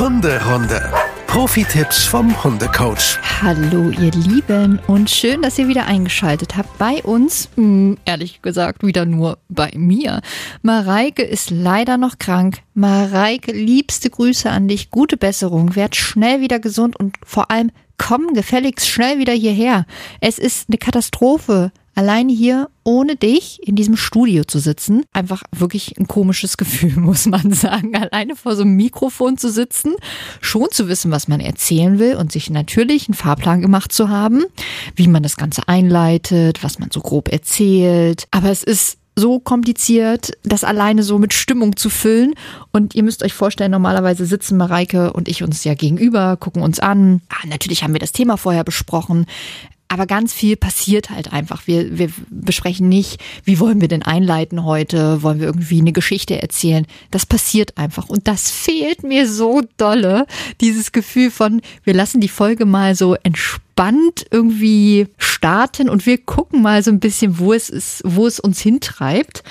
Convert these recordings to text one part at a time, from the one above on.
Hunderunde. Profi-Tipps vom Hundecoach. Hallo ihr Lieben und schön, dass ihr wieder eingeschaltet habt bei uns. Ehrlich gesagt wieder nur bei mir. Mareike ist leider noch krank. Mareike, liebste Grüße an dich, gute Besserung, werd schnell wieder gesund und vor allem komm gefälligst schnell wieder hierher. Es ist eine Katastrophe. Allein hier ohne dich in diesem Studio zu sitzen, einfach wirklich ein komisches Gefühl, muss man sagen. Alleine vor so einem Mikrofon zu sitzen, schon zu wissen, was man erzählen will und sich natürlich einen Fahrplan gemacht zu haben, wie man das Ganze einleitet, was man so grob erzählt. Aber es ist so kompliziert, das alleine so mit Stimmung zu füllen. Und ihr müsst euch vorstellen, normalerweise sitzen Mareike und ich uns ja gegenüber, gucken uns an. Natürlich haben wir das Thema vorher besprochen. Aber ganz viel passiert halt einfach. Wir besprechen nicht, wie wollen wir denn einleiten heute? Wollen wir irgendwie eine Geschichte erzählen? Das passiert einfach. Und das fehlt mir so dolle. Dieses Gefühl von, wir lassen die Folge mal so entspannt irgendwie starten und wir gucken mal so ein bisschen, wo es uns hintreibt.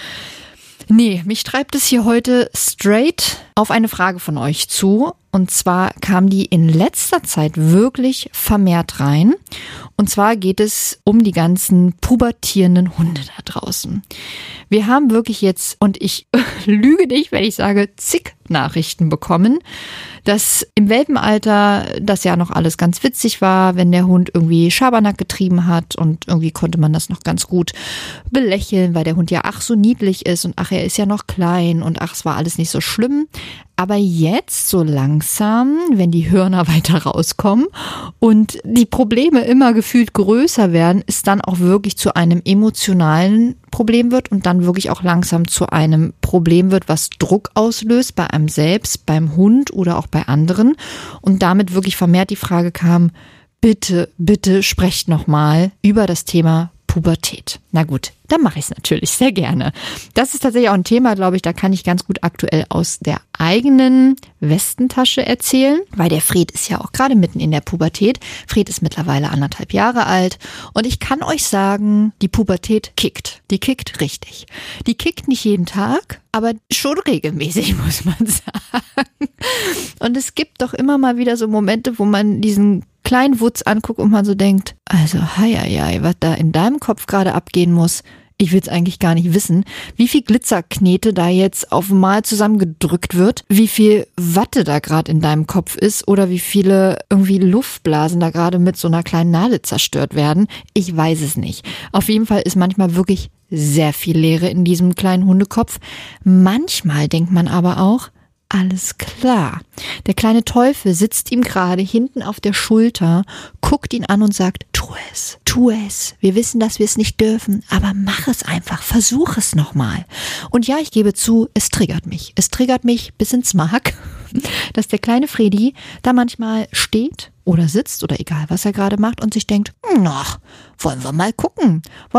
Nee, mich treibt es hier heute straight auf eine Frage von euch zu. Und zwar kam die in letzter Zeit wirklich vermehrt rein. Und zwar geht es um die ganzen pubertierenden Hunde da draußen. Wir haben wirklich jetzt, und ich lüge nicht, wenn ich sage, zig Nachrichten bekommen, dass im Welpenalter das ja noch alles ganz witzig war, wenn der Hund irgendwie Schabernack getrieben hat und irgendwie konnte man das noch ganz gut belächeln, weil der Hund ja ach so niedlich ist und ach, er ist ja noch klein und ach, es war alles nicht so schlimm. Aber jetzt so langsam, wenn die Hörner weiter rauskommen und die Probleme immer gefühlt größer werden, es dann auch wirklich zu einem emotionalen Problem wird und dann wirklich auch langsam zu einem Problem wird, was Druck auslöst bei einem selbst, beim Hund oder auch bei anderen. Und damit wirklich vermehrt die Frage kam, bitte, bitte sprecht nochmal über das Thema Pubertät. Na gut, dann mache ich es natürlich sehr gerne. Das ist tatsächlich auch ein Thema, glaube ich, da kann ich ganz gut aktuell aus der eigenen Westentasche erzählen, weil der Fred ist ja auch gerade mitten in der Pubertät. Fred ist mittlerweile 1,5 Jahre alt und ich kann euch sagen, die Pubertät kickt. Die kickt richtig. Die kickt nicht jeden Tag, aber schon regelmäßig, muss man sagen. Und es gibt doch immer mal wieder so Momente, wo man diesen kleinen Wutz anguckt und man so denkt, also hei, was da in deinem Kopf gerade abgehen muss, ich will es eigentlich gar nicht wissen, wie viel Glitzerknete da jetzt auf einmal zusammengedrückt wird, wie viel Watte da gerade in deinem Kopf ist oder wie viele irgendwie Luftblasen da gerade mit so einer kleinen Nadel zerstört werden. Ich weiß es nicht. Auf jeden Fall ist manchmal wirklich sehr viel Leere in diesem kleinen Hundekopf. Manchmal denkt man aber auch, alles klar. Der kleine Teufel sitzt ihm gerade hinten auf der Schulter, guckt ihn an und sagt, tu es, tu es. Wir wissen, dass wir es nicht dürfen, aber mach es einfach, versuch es nochmal. Und ja, ich gebe zu, es triggert mich. Es triggert mich bis ins Mark, dass der kleine Fredi da manchmal steht oder sitzt oder egal, was er gerade macht und sich denkt, wollen wir mal gucken,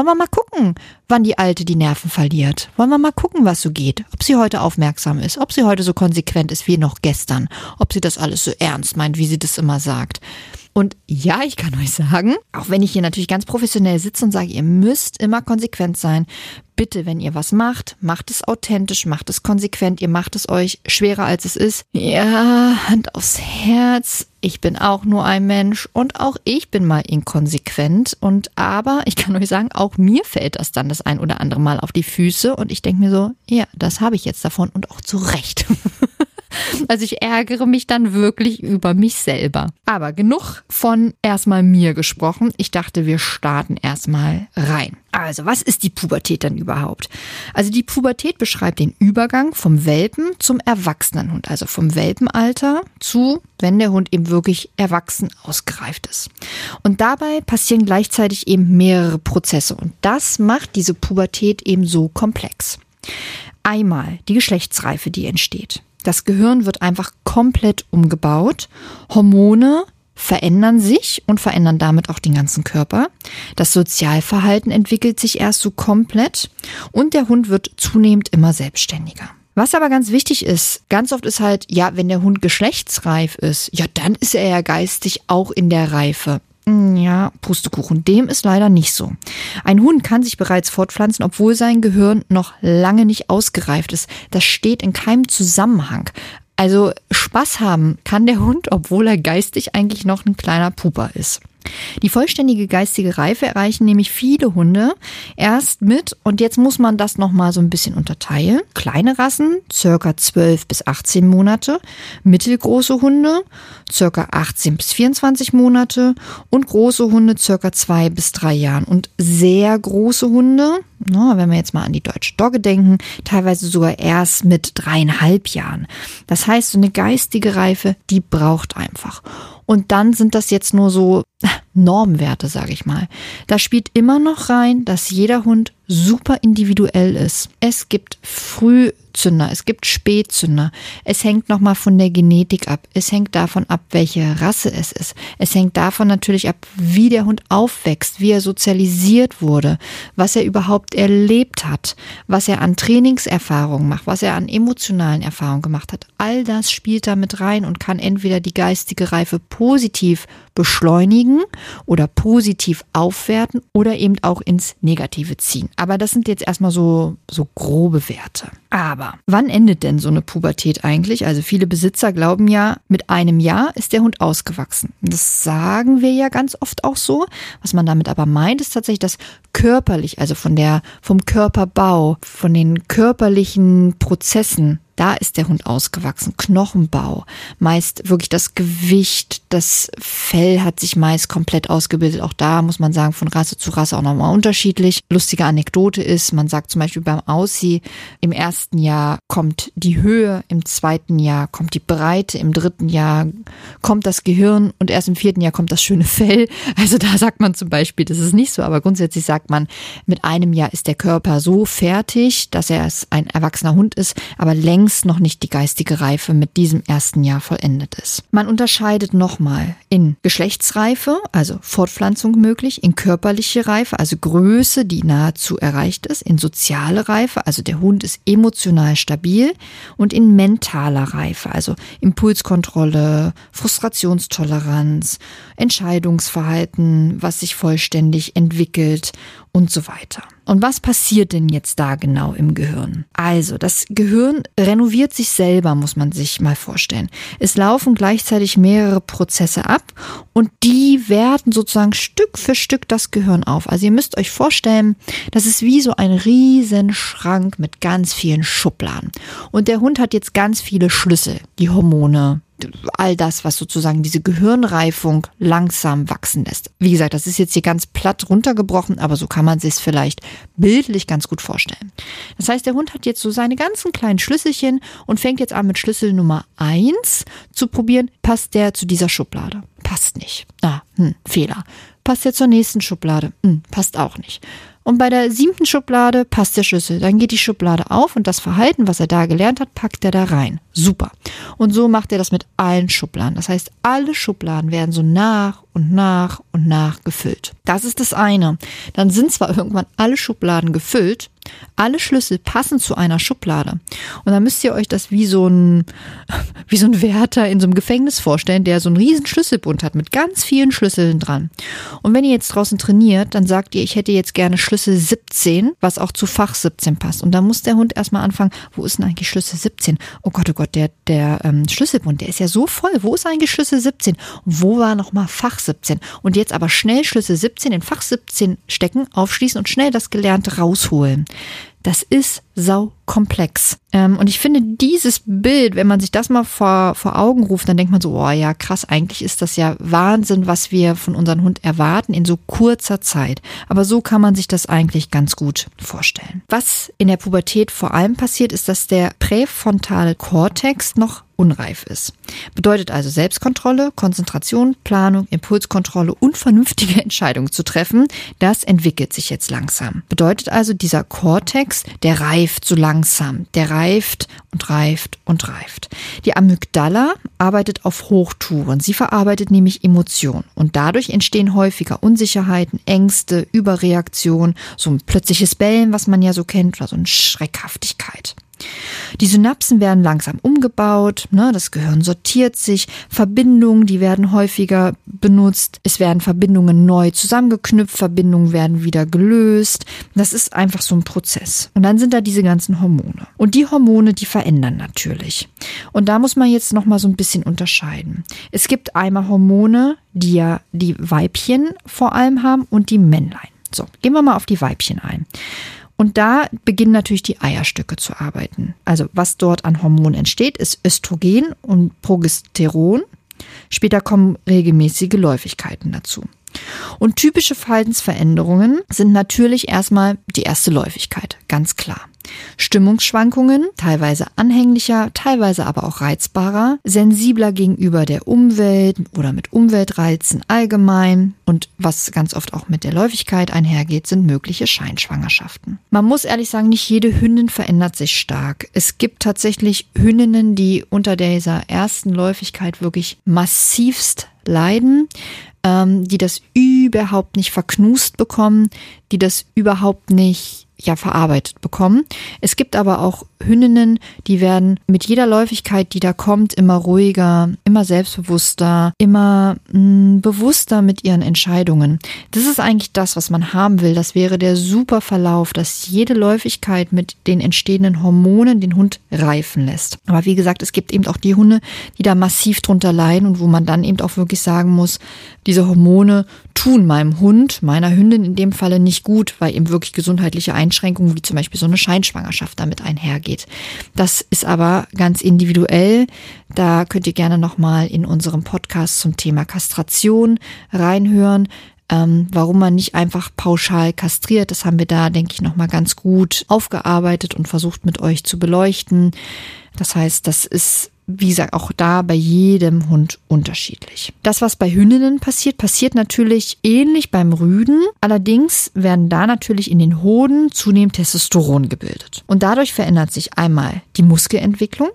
wann die Alte die Nerven verliert. Wollen wir mal gucken, was so geht, ob sie heute aufmerksam ist, ob sie heute so konsequent ist wie noch gestern, ob sie das alles so ernst meint, wie sie das immer sagt. Und ja, ich kann euch sagen, auch wenn ich hier natürlich ganz professionell sitze und sage, ihr müsst immer konsequent sein, bitte, wenn ihr was macht, macht es authentisch, macht es konsequent, ihr macht es euch schwerer als es ist. Ja, Hand aufs Herz, ich bin auch nur ein Mensch und auch ich bin mal inkonsequent aber ich kann euch sagen, auch mir fällt das dann das ein oder andere Mal auf die Füße und ich denke mir so, ja, das habe ich jetzt davon und auch zu Recht. Also ich ärgere mich dann wirklich über mich selber. Aber genug von erstmal mir gesprochen. Ich dachte, wir starten erstmal rein. Also, was ist die Pubertät dann überhaupt? Also die Pubertät beschreibt den Übergang vom Welpen zum Erwachsenenhund. Also vom Welpenalter zu, wenn der Hund eben wirklich erwachsen ausgereift ist. Und dabei passieren gleichzeitig eben mehrere Prozesse. Und das macht diese Pubertät eben so komplex. Einmal die Geschlechtsreife, die entsteht. Das Gehirn wird einfach komplett umgebaut. Hormone verändern sich und verändern damit auch den ganzen Körper. Das Sozialverhalten entwickelt sich erst so komplett und der Hund wird zunehmend immer selbstständiger. Was aber ganz wichtig ist, ganz oft ist halt, ja, wenn der Hund geschlechtsreif ist, ja, dann ist er ja geistig auch in der Reife. Ja, Pustekuchen, dem ist leider nicht so. Ein Hund kann sich bereits fortpflanzen, obwohl sein Gehirn noch lange nicht ausgereift ist. Das steht in keinem Zusammenhang. Also Was haben kann der Hund, obwohl er geistig eigentlich noch ein kleiner Puper ist? Die vollständige geistige Reife erreichen nämlich viele Hunde erst mit, und jetzt muss man das nochmal so ein bisschen unterteilen. Kleine Rassen, circa 12 bis 18 Monate, mittelgroße Hunde, circa 18 bis 24 Monate und große Hunde circa 2 bis 3 Jahren. Und sehr große Hunde, wenn wir jetzt mal an die Deutsche Dogge denken, teilweise sogar erst mit 3,5 Jahren. Das heißt, so eine geistige Reife, die braucht einfach. Und dann sind das jetzt nur so Normwerte, sage ich mal. Da spielt immer noch rein, dass jeder Hund super individuell ist. Es gibt Frühzünder, es gibt Spätzünder. Es hängt nochmal von der Genetik ab. Es hängt davon ab, welche Rasse es ist. Es hängt davon natürlich ab, wie der Hund aufwächst, wie er sozialisiert wurde, was er überhaupt erlebt hat, was er an Trainingserfahrungen macht, was er an emotionalen Erfahrungen gemacht hat. All das spielt da mit rein und kann entweder die geistige Reife positiv beschleunigen oder positiv aufwerten oder eben auch ins Negative ziehen. Aber das sind jetzt erstmal so grobe Werte. Aber wann endet denn so eine Pubertät eigentlich? Also viele Besitzer glauben ja, mit 1 Jahr ist der Hund ausgewachsen. Das sagen wir ja ganz oft auch so. Was man damit aber meint, ist tatsächlich, dass körperlich, also vom Körperbau, von den körperlichen Prozessen, da ist der Hund ausgewachsen. Knochenbau, meist wirklich das Gewicht, das Fell hat sich meist komplett ausgebildet. Auch da muss man sagen, von Rasse zu Rasse auch nochmal unterschiedlich. Lustige Anekdote ist, man sagt zum Beispiel beim Aussie, im 1. Jahr kommt die Höhe, im 2. Jahr kommt die Breite, im 3. Jahr kommt das Gehirn und erst im 4. Jahr kommt das schöne Fell. Also da sagt man zum Beispiel, das ist nicht so, aber grundsätzlich sagt man, mit 1 Jahr ist der Körper so fertig, dass er ein erwachsener Hund ist, aber längst noch nicht die geistige Reife mit diesem 1. Jahr vollendet ist. Man unterscheidet nochmal in Geschlechtsreife, also Fortpflanzung möglich, in körperliche Reife, also Größe, die nahezu erreicht ist, in soziale Reife, also der Hund ist emotional stabil, und in mentaler Reife, also Impulskontrolle, Frustrationstoleranz, Entscheidungsverhalten, was sich vollständig entwickelt und so weiter. Und was passiert denn jetzt da genau im Gehirn? Also, das Gehirn renoviert sich selber, muss man sich mal vorstellen. Es laufen gleichzeitig mehrere Prozesse ab und die werten sozusagen Stück für Stück das Gehirn auf. Also ihr müsst euch vorstellen, das ist wie so ein riesen Schrank mit ganz vielen Schubladen. Und der Hund hat jetzt ganz viele Schlüssel, die Hormone, all das, was sozusagen diese Gehirnreifung langsam wachsen lässt. Wie gesagt, das ist jetzt hier ganz platt runtergebrochen, aber so kann man sich es vielleicht bildlich ganz gut vorstellen. Das heißt, der Hund hat jetzt so seine ganzen kleinen Schlüsselchen und fängt jetzt an mit Schlüssel Nummer 1 zu probieren, passt der zu dieser Schublade? Passt nicht. Fehler. Passt der zur nächsten Schublade? Passt auch nicht. Und bei der 7. Schublade passt der Schlüssel. Dann geht die Schublade auf und das Verhalten, was er da gelernt hat, packt er da rein. Super. Und so macht er das mit allen Schubladen. Das heißt, alle Schubladen werden so nach und nach und nach gefüllt. Das ist das eine. Dann sind zwar irgendwann alle Schubladen gefüllt, alle Schlüssel passen zu einer Schublade. Und dann müsst ihr euch das wie so ein Wärter in so einem Gefängnis vorstellen, der so einen riesen Schlüsselbund hat mit ganz vielen Schlüsseln dran. Und wenn ihr jetzt draußen trainiert, dann sagt ihr, ich hätte jetzt gerne Schlüssel 17, was auch zu Fach 17 passt. Und dann muss der Hund erstmal anfangen, wo ist denn eigentlich Schlüssel 17? Oh Gott, der Schlüsselbund, der ist ja so voll. Wo ist eigentlich Schlüssel 17? Und wo war nochmal Fach 17? Und jetzt aber schnell Schlüssel 17 in Fach 17 stecken, aufschließen und schnell das Gelernte rausholen. Das ist saukomplex. Und ich finde dieses Bild, wenn man sich das mal vor Augen ruft, dann denkt man so, oh ja, krass, eigentlich ist das ja Wahnsinn, was wir von unserem Hund erwarten in so kurzer Zeit. Aber so kann man sich das eigentlich ganz gut vorstellen. Was in der Pubertät vor allem passiert, ist, dass der präfrontale Kortex noch unreif ist. Bedeutet also Selbstkontrolle, Konzentration, Planung, Impulskontrolle und vernünftige Entscheidungen zu treffen. Das entwickelt sich jetzt langsam. Bedeutet also, dieser Kortex, der reift so langsam. Der reift und reift und reift. Die Amygdala arbeitet auf Hochtouren. Sie verarbeitet nämlich Emotionen. Und dadurch entstehen häufiger Unsicherheiten, Ängste, Überreaktionen, so ein plötzliches Bellen, was man ja so kennt, oder so eine Schreckhaftigkeit. Die Synapsen werden langsam umgebaut, das Gehirn sortiert sich, Verbindungen, die werden häufiger benutzt, es werden Verbindungen neu zusammengeknüpft, Verbindungen werden wieder gelöst. Das ist einfach so ein Prozess. Und dann sind da diese ganzen Hormone. Und die Hormone, die verändern natürlich. Und da muss man jetzt nochmal so ein bisschen unterscheiden. Es gibt einmal Hormone, die ja die Weibchen vor allem haben und die Männlein. So, gehen wir mal auf die Weibchen ein. Und da beginnen natürlich die Eierstöcke zu arbeiten. Also was dort an Hormonen entsteht, ist Östrogen und Progesteron. Später kommen regelmäßige Läufigkeiten dazu. Und typische Verhaltensveränderungen sind natürlich erstmal die erste Läufigkeit, ganz klar. Stimmungsschwankungen, teilweise anhänglicher, teilweise aber auch reizbarer, sensibler gegenüber der Umwelt oder mit Umweltreizen allgemein. Und was ganz oft auch mit der Läufigkeit einhergeht, sind mögliche Scheinschwangerschaften. Man muss ehrlich sagen, nicht jede Hündin verändert sich stark. Es gibt tatsächlich Hündinnen, die unter dieser ersten Läufigkeit wirklich massivst leiden, die das überhaupt nicht verknust bekommen, die das überhaupt nicht verarbeitet bekommen. Es gibt aber auch Hündinnen, die werden mit jeder Läufigkeit, die da kommt, immer ruhiger, immer selbstbewusster, immer bewusster mit ihren Entscheidungen. Das ist eigentlich das, was man haben will. Das wäre der super Verlauf, dass jede Läufigkeit mit den entstehenden Hormonen den Hund reifen lässt. Aber wie gesagt, es gibt eben auch die Hunde, die da massiv drunter leiden und wo man dann eben auch wirklich sagen muss, diese Hormone tun meinem Hund, meiner Hündin in dem Falle nicht gut, weil eben wirklich gesundheitliche Einschränkungen wie zum Beispiel so eine Scheinschwangerschaft damit einhergeht. Das ist aber ganz individuell. Da könnt ihr gerne nochmal in unserem Podcast zum Thema Kastration reinhören. Warum man nicht einfach pauschal kastriert, das haben wir da, denke ich, nochmal ganz gut aufgearbeitet und versucht mit euch zu beleuchten. Das heißt, das ist, wie gesagt, auch da bei jedem Hund unterschiedlich. Das, was bei Hündinnen passiert, passiert natürlich ähnlich beim Rüden. Allerdings werden da natürlich in den Hoden zunehmend Testosteron gebildet. Und dadurch verändert sich einmal die Muskelentwicklung,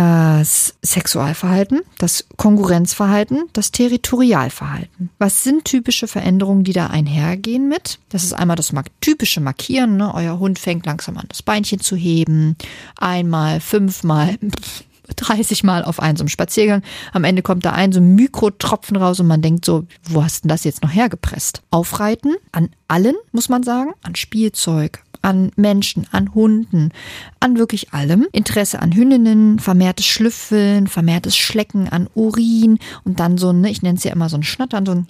das Sexualverhalten, das Konkurrenzverhalten, das Territorialverhalten. Was sind typische Veränderungen, die da einhergehen mit? Das ist einmal das typische Markieren. Ne? Euer Hund fängt langsam an, das Beinchen zu heben. Einmal, 5-mal, 30 Mal auf einen so einem Spaziergang. Am Ende kommt da so ein Mikrotropfen raus und man denkt so, wo hast denn das jetzt noch hergepresst? Aufreiten an allen, muss man sagen, an Spielzeug, an Menschen, an Hunden, an wirklich allem. Interesse an Hündinnen, vermehrtes Schlüffeln, vermehrtes Schlecken an Urin und dann so, ich nenne es ja immer so ein Schnattern, so ein,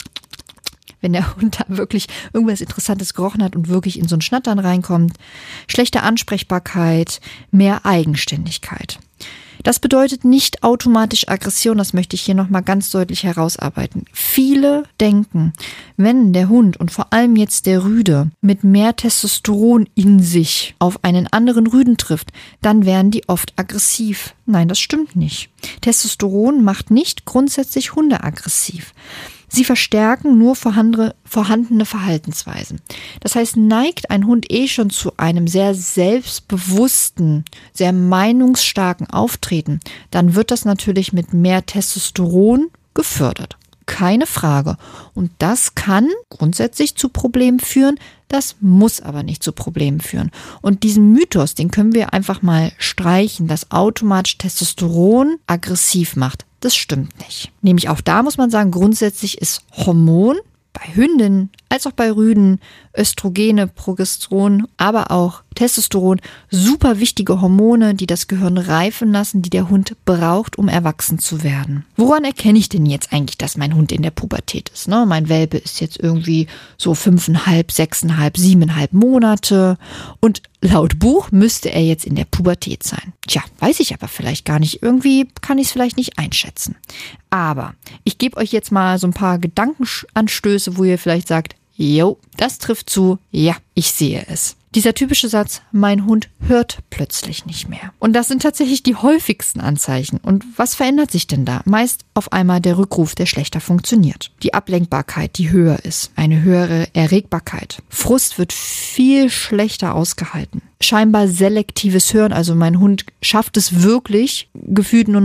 wenn der Hund da wirklich irgendwas Interessantes gerochen hat und wirklich in so ein Schnattern reinkommt. Schlechte Ansprechbarkeit, mehr Eigenständigkeit. Das bedeutet nicht automatisch Aggression, das möchte ich hier nochmal ganz deutlich herausarbeiten. Viele denken, wenn der Hund und vor allem jetzt der Rüde mit mehr Testosteron in sich auf einen anderen Rüden trifft, dann werden die oft aggressiv. Nein, das stimmt nicht. Testosteron macht nicht grundsätzlich Hunde aggressiv. Sie verstärken nur vorhandene Verhaltensweisen. Das heißt, neigt ein Hund schon zu einem sehr selbstbewussten, sehr meinungsstarken Auftreten, dann wird das natürlich mit mehr Testosteron gefördert. Keine Frage. Und das kann grundsätzlich zu Problemen führen, das muss aber nicht zu Problemen führen. Und diesen Mythos, den können wir einfach mal streichen, dass automatisch Testosteron aggressiv macht. Das stimmt nicht. Nämlich auch da muss man sagen, grundsätzlich ist Hormon bei Hündinnen als auch bei Rüden, Östrogene, Progesteron, aber auch Testosteron, super wichtige Hormone, die das Gehirn reifen lassen, die der Hund braucht, um erwachsen zu werden. Woran erkenne ich denn jetzt eigentlich, dass mein Hund in der Pubertät ist? Mein Welpe ist jetzt irgendwie so 5,5, 6,5, 7,5 Monate und laut Buch müsste er jetzt in der Pubertät sein. Tja, weiß ich aber vielleicht gar nicht. Irgendwie kann ich es vielleicht nicht einschätzen. Aber ich gebe euch jetzt mal so ein paar Gedankenanstöße, wo ihr vielleicht sagt, jo, das trifft zu, ja, ich sehe es. Dieser typische Satz, mein Hund hört plötzlich nicht mehr. Und das sind tatsächlich die häufigsten Anzeichen. Und was verändert sich denn da? Meist auf einmal der Rückruf, der schlechter funktioniert. Die Ablenkbarkeit, die höher ist. Eine höhere Erregbarkeit. Frust wird viel schlechter ausgehalten. Scheinbar selektives Hören, also mein Hund schafft es wirklich, gefühlt nur noch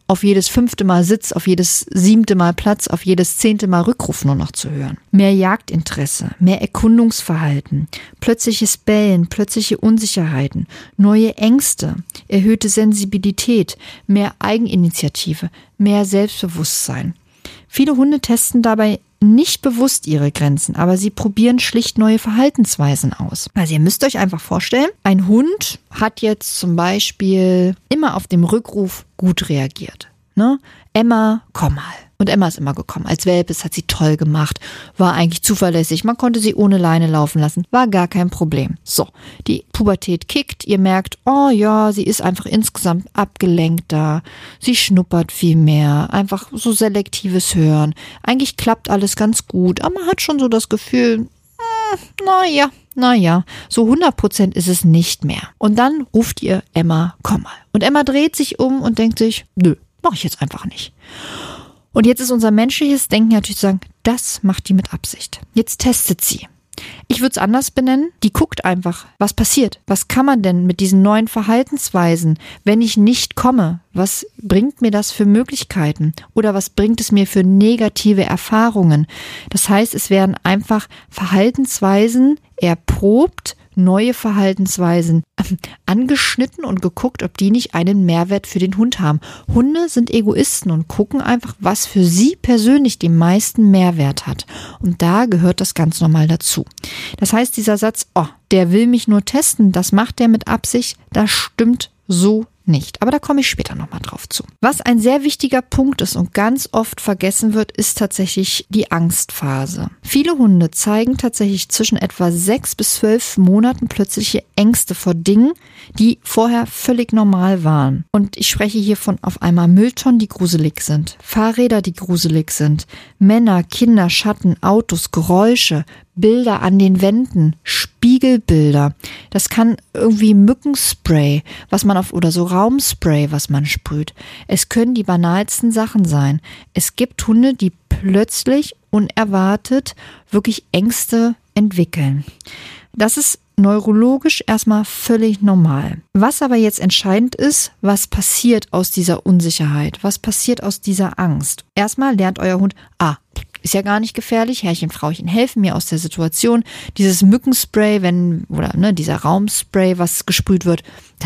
auf jedes 5. Mal Sitz, auf jedes 7. Mal Platz, auf jedes 10. Mal Rückruf nur noch zu hören. Mehr Jagdinteresse, mehr Erkundungsverhalten, plötzliches Bellen, plötzliche Unsicherheiten, neue Ängste, erhöhte Sensibilität, mehr Eigeninitiative, mehr Selbstbewusstsein. Viele Hunde testen dabei nicht bewusst ihre Grenzen, aber sie probieren schlicht neue Verhaltensweisen aus. Also ihr müsst euch einfach vorstellen, ein Hund hat jetzt zum Beispiel immer auf dem Rückruf gut reagiert. Ne? Emma, komm mal. Und Emma ist immer gekommen. Als Welpes hat sie toll gemacht, war eigentlich zuverlässig. Man konnte sie ohne Leine laufen lassen, war gar kein Problem. So, die Pubertät kickt. Ihr merkt, oh ja, sie ist einfach insgesamt abgelenkter. Sie schnuppert viel mehr. Einfach so selektives Hören. Eigentlich klappt alles ganz gut, aber man hat schon so das Gefühl, naja, so 100% ist es nicht mehr. Und dann ruft ihr Emma, komm mal. Und Emma dreht sich um und denkt sich, nö, mach ich jetzt einfach nicht. Und jetzt ist unser menschliches Denken natürlich zu sagen, das macht die mit Absicht. Jetzt testet sie. Ich würde es anders benennen. Die guckt einfach, was passiert. Was kann man denn mit diesen neuen Verhaltensweisen, wenn ich nicht komme? Was bringt mir das für Möglichkeiten? Oder was bringt es mir für negative Erfahrungen? Das heißt, es werden einfach Verhaltensweisen erprobt, neue Verhaltensweisen angeschnitten und geguckt, ob die nicht einen Mehrwert für den Hund haben. Hunde sind Egoisten und gucken einfach, was für sie persönlich den meisten Mehrwert hat. Und da gehört das ganz normal dazu. Das heißt, dieser Satz, oh, der will mich nur testen, das macht der mit Absicht, das stimmt so nicht. Aber da komme ich später nochmal drauf zu. Was ein sehr wichtiger Punkt ist und ganz oft vergessen wird, ist tatsächlich die Angstphase. Viele Hunde zeigen tatsächlich zwischen etwa 6 bis 12 Monaten plötzliche Ängste vor Dingen, die vorher völlig normal waren. Und ich spreche hier von auf einmal Mülltonnen, die gruselig sind, Fahrräder, die gruselig sind, Männer, Kinder, Schatten, Autos, Geräusche, Bilder an den Wänden, Spiegelbilder. Das kann irgendwie Mückenspray, was man oder so Raumspray, was man sprüht. Es können die banalsten Sachen sein. Es gibt Hunde, die plötzlich unerwartet wirklich Ängste entwickeln. Das ist neurologisch erstmal völlig normal. Was aber jetzt entscheidend ist, was passiert aus dieser Unsicherheit? Was passiert aus dieser Angst? Erstmal lernt euer Hund, ist ja gar nicht gefährlich, Herrchen, Frauchen helfen mir aus der Situation. Dieses Mückenspray, dieser Raumspray, was gesprüht wird,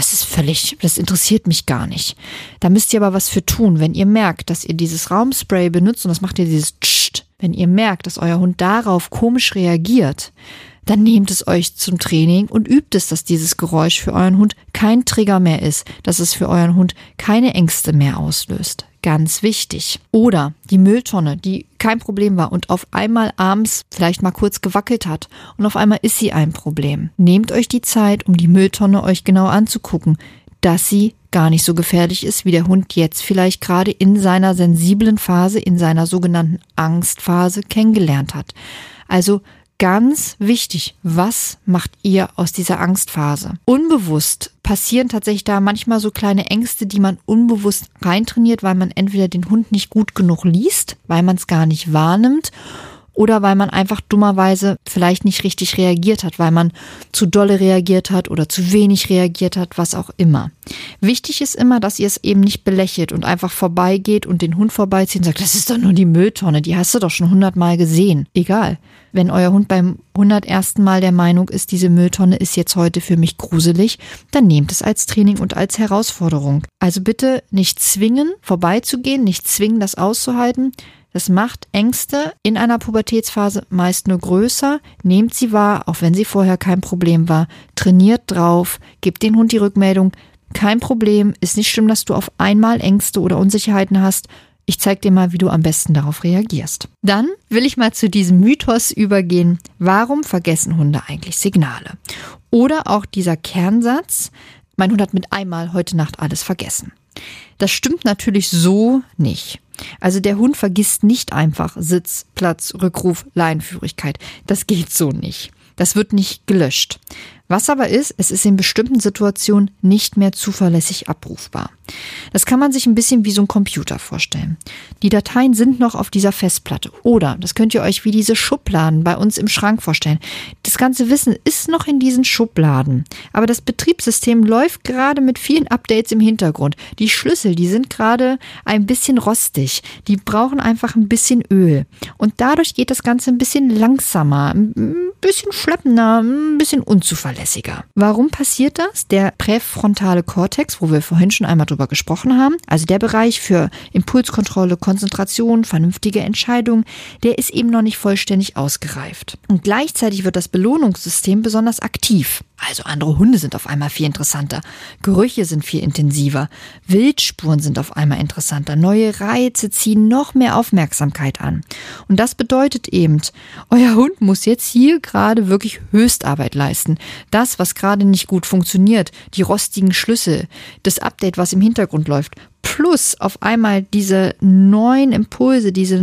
das interessiert mich gar nicht. Da müsst ihr aber was für tun. Wenn ihr merkt, dass ihr dieses Raumspray benutzt und das macht ihr dieses Tscht, wenn ihr merkt, dass euer Hund darauf komisch reagiert, dann nehmt es euch zum Training und übt es, dass dieses Geräusch für euren Hund kein Trigger mehr ist, dass es für euren Hund keine Ängste mehr auslöst. Ganz wichtig. Oder die Mülltonne, die kein Problem war und auf einmal abends vielleicht mal kurz gewackelt hat und auf einmal ist sie ein Problem. Nehmt euch die Zeit, um die Mülltonne euch genau anzugucken, dass sie gar nicht so gefährlich ist, wie der Hund jetzt vielleicht gerade in seiner sensiblen Phase, in seiner sogenannten Angstphase kennengelernt hat. Also ganz wichtig, was macht ihr aus dieser Angstphase? Unbewusst passieren tatsächlich da manchmal so kleine Ängste, die man unbewusst reintrainiert, weil man entweder den Hund nicht gut genug liest, weil man es gar nicht wahrnimmt oder weil man einfach dummerweise vielleicht nicht richtig reagiert hat, weil man zu dolle reagiert hat oder zu wenig reagiert hat, was auch immer. Wichtig ist immer, dass ihr es eben nicht belächelt und einfach vorbeigeht und den Hund vorbeizieht und sagt, das ist doch nur die Mülltonne, die hast du doch schon 100 Mal gesehen. Egal. Wenn euer Hund beim 101. Mal der Meinung ist, diese Mülltonne ist jetzt heute für mich gruselig, dann nehmt es als Training und als Herausforderung. Also bitte nicht zwingen, vorbeizugehen, nicht zwingen, das auszuhalten. Das macht Ängste in einer Pubertätsphase meist nur größer. Nehmt sie wahr, auch wenn sie vorher kein Problem war. Trainiert drauf, gebt den Hund die Rückmeldung. Kein Problem, ist nicht schlimm, dass du auf einmal Ängste oder Unsicherheiten hast. Ich zeige dir mal, wie du am besten darauf reagierst. Dann will ich mal zu diesem Mythos übergehen. Warum vergessen Hunde eigentlich Signale? Oder auch dieser Kernsatz, mein Hund hat mit einmal heute Nacht alles vergessen. Das stimmt natürlich so nicht. Also der Hund vergisst nicht einfach Sitz, Platz, Rückruf, Leinenführigkeit. Das geht so nicht. Das wird nicht gelöscht. Was aber ist, es ist in bestimmten Situationen nicht mehr zuverlässig abrufbar. Das kann man sich ein bisschen wie so ein Computer vorstellen. Die Dateien sind noch auf dieser Festplatte. Oder, das könnt ihr euch wie diese Schubladen bei uns im Schrank vorstellen. Das ganze Wissen ist noch in diesen Schubladen. Aber das Betriebssystem läuft gerade mit vielen Updates im Hintergrund. Die Schlüssel, die sind gerade ein bisschen rostig. Die brauchen einfach ein bisschen Öl. Und dadurch geht das Ganze ein bisschen langsamer, ein bisschen schleppender, ein bisschen unzuverlässiger. Warum passiert das? Der präfrontale Kortex, wo wir vorhin schon einmal drüber gesprochen haben, also der Bereich für Impulskontrolle, Konzentration, vernünftige Entscheidungen, der ist eben noch nicht vollständig ausgereift. Und gleichzeitig wird das Belohnungssystem besonders aktiv. Also andere Hunde sind auf einmal viel interessanter, Gerüche sind viel intensiver, Wildspuren sind auf einmal interessanter, neue Reize ziehen noch mehr Aufmerksamkeit an. Und das bedeutet eben, euer Hund muss jetzt hier gerade wirklich Höchstarbeit leisten. Das, was gerade nicht gut funktioniert, die rostigen Schlüssel, das Update, was im Hintergrund läuft, plus auf einmal diese neuen Impulse, diese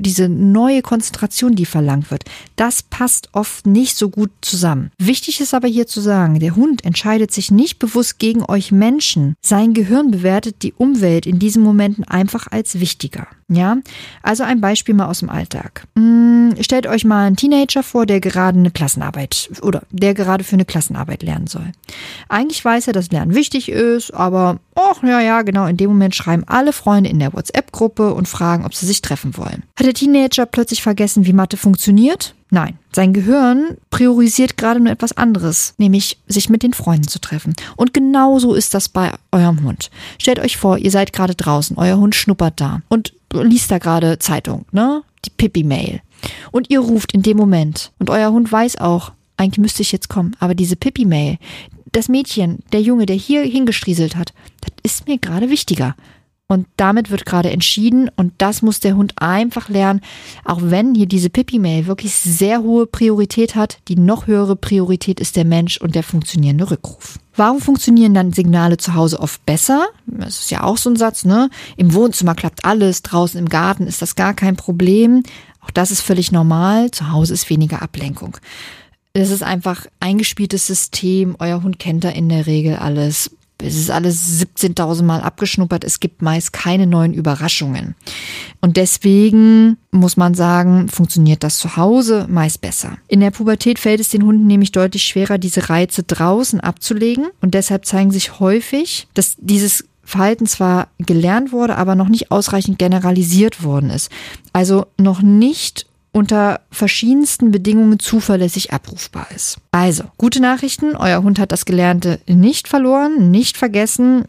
neue Konzentration, die verlangt wird, das passt oft nicht so gut zusammen. Wichtig ist aber hier zu sagen, der Hund entscheidet sich nicht bewusst gegen euch Menschen. Sein Gehirn bewertet die Umwelt in diesen Momenten einfach als wichtiger. Ja, also ein Beispiel mal aus dem Alltag. Stellt euch mal einen Teenager vor, der gerade eine Klassenarbeit oder der gerade für eine Klassenarbeit lernen soll. Eigentlich weiß er, dass Lernen wichtig ist, aber genau, in dem Moment schreiben alle Freunde in der WhatsApp-Gruppe und fragen, ob sie sich treffen wollen. Hat der Teenager plötzlich vergessen, wie Mathe funktioniert? Nein, sein Gehirn priorisiert gerade nur etwas anderes, nämlich sich mit den Freunden zu treffen. Und genauso ist das bei eurem Hund. Stellt euch vor, ihr seid gerade draußen, euer Hund schnuppert da und liest da gerade Zeitung, ne? Die Pippi-Mail. Und ihr ruft in dem Moment. Und euer Hund weiß auch, eigentlich müsste ich jetzt kommen, aber diese Pippi-Mail, das Mädchen, der Junge, der hier hingestrieselt hat, das ist mir gerade wichtiger. Und damit wird gerade entschieden und das muss der Hund einfach lernen, auch wenn hier diese Pippi-Mail wirklich sehr hohe Priorität hat, die noch höhere Priorität ist der Mensch und der funktionierende Rückruf. Warum funktionieren dann Signale zu Hause oft besser? Das ist ja auch so ein Satz, ne? Im Wohnzimmer klappt alles, draußen im Garten ist das gar kein Problem. Auch das ist völlig normal, zu Hause ist weniger Ablenkung. Das ist einfach eingespieltes System, euer Hund kennt da in der Regel alles. Es ist alles 17.000 Mal abgeschnuppert, es gibt meist keine neuen Überraschungen. Und deswegen muss man sagen, funktioniert das zu Hause meist besser. In der Pubertät fällt es den Hunden nämlich deutlich schwerer, diese Reize draußen abzulegen. Und deshalb zeigen sich häufig, dass dieses Verhalten zwar gelernt wurde, aber noch nicht ausreichend generalisiert worden ist. Also noch nicht unter verschiedensten Bedingungen zuverlässig abrufbar ist. Also, gute Nachrichten, euer Hund hat das Gelernte nicht verloren, nicht vergessen.